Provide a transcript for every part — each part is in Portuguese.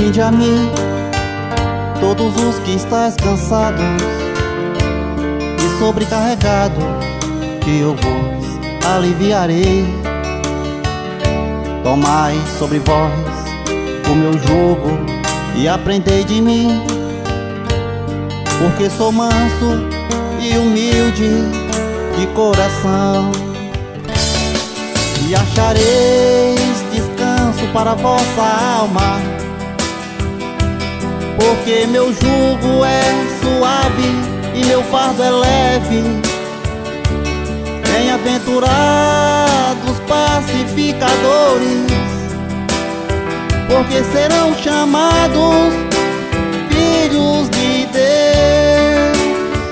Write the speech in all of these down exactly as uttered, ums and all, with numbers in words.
Vinde a mim, todos os que estáis cansados e sobrecarregados, que eu vos aliviarei. Tomai sobre vós o meu jugo e aprendei de mim, porque sou manso e humilde de coração, e achareis descanso para a vossa alma, porque meu jugo é suave e meu fardo é leve. Bem-aventurados pacificadores, porque serão chamados filhos de Deus.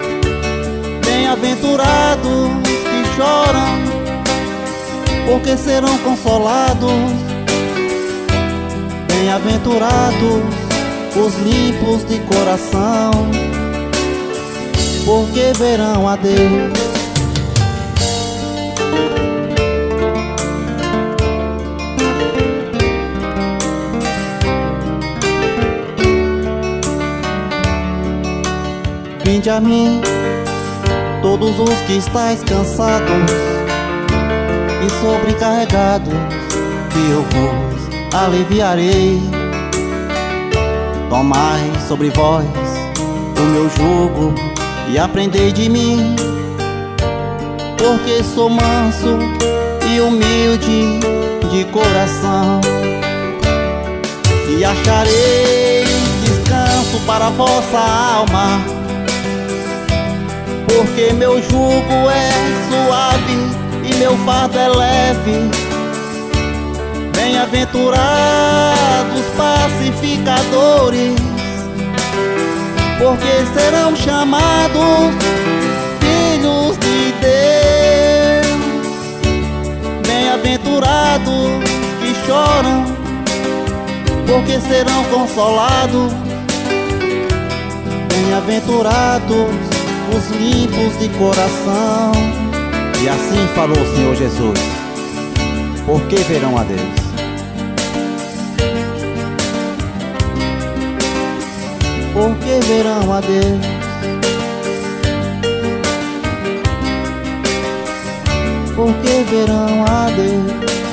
Bem-aventurados que choram, porque serão consolados. Bem-aventurados os limpos de coração, porque verão a Deus. Vinde a mim, todos os que estáis cansados e sobrecarregados, que eu vos aliviarei. Tomai sobre vós o meu jugo e aprendei de mim, porque sou manso e humilde de coração, e achareis descanso para a vossa alma, porque meu jugo é suave e meu fardo é leve. Bem-aventurados pacificadores, porque serão chamados filhos de Deus. Bem-aventurados que choram, porque serão consolados. Bem-aventurados os limpos de coração. E assim falou o Senhor Jesus, porque verão a Deus. Porque verão a Deus. Porque verão a Deus.